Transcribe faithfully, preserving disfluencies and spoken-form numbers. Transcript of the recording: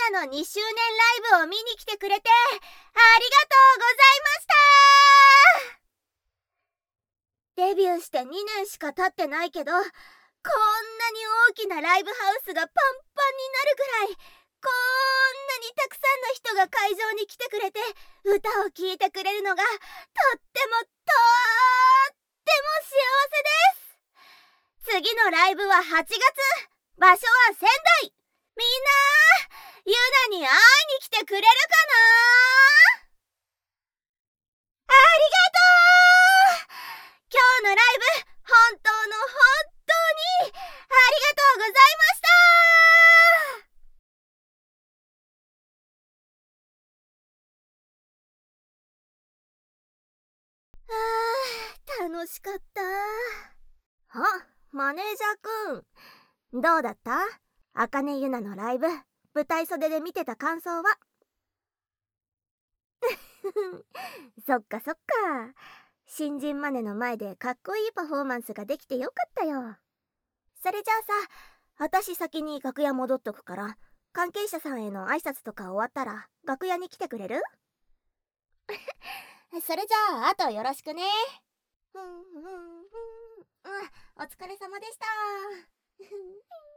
ナのにしゅうねんライブを見に来てくれてありがとうございました。デビューしてにねんしか経ってないけど、こんなに大きなライブハウスがパンパンになるぐらい、こんなにたくさんの人が会場に来てくれて歌を聴いてくれるのがとってもとっても幸せです。次のライブははちがつ、場所は仙台。みんなユナに会いに来てくれるかな。ありがとう。今日のライブ本当の本当にありがとうございました。あー、楽しかった。あ、マネージャーくん、どうだった？あかねゆなのライブ、舞台袖で見てた感想は？そっかそっか。新人マネの前でかっこいいパフォーマンスができてよかったよ。それじゃあさ、私先に楽屋戻っとくから、関係者さんへの挨拶とか終わったら楽屋に来てくれる？それじゃああとよろしくね。うんうんうん、うん、お疲れ様でした。